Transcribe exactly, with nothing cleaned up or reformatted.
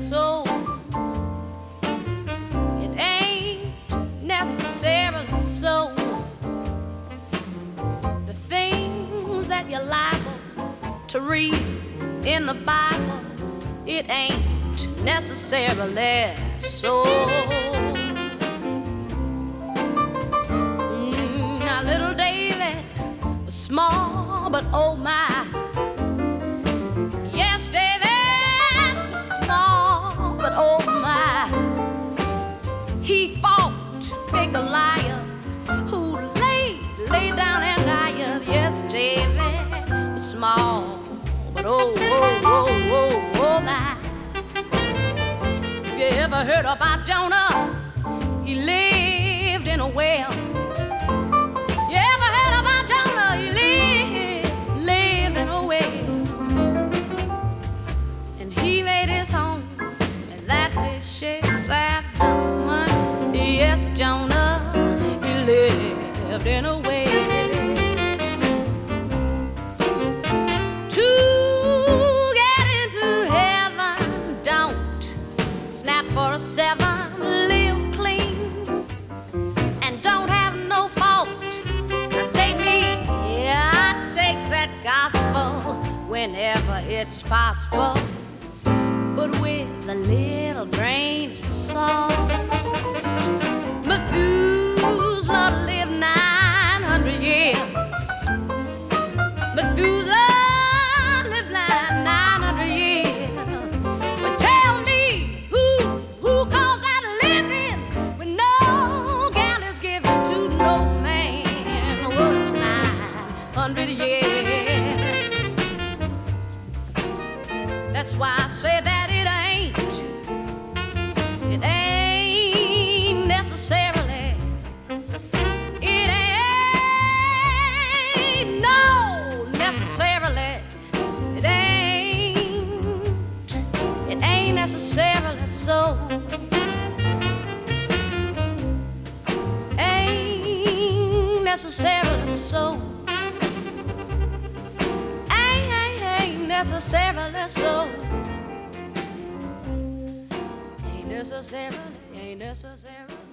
so. It ain't necessarily so. The things that you're liable to read in the Bible, it ain't necessarily so. Mm, now little David was small, but oh my. Yes, David was small, but oh my. He fought big Goliath, who laid, laid down and died. Yes, David was small, but oh, oh, oh, oh, oh my. You ever heard about Jonah? He lived in a well. You ever heard about Jonah? He lived, lived in a well. And he made his home in that fish's abdomen. Yes, Jonah, he lived in a well. For a seven, live clean and don't have no fault. Now take me, yeah, I takes that gospel whenever it's possible, but with a little grain of salt. Methuselah lived nine hundred years. Methuselah lived nine hundred years. But tell me, hundred years. That's why I say that it ain't, it ain't necessarily, it ain't, no, necessarily, it ain't, it ain't necessarily so. Ain't necessarily so. Necessarily so. Ain't necessarily, ain't necessarily.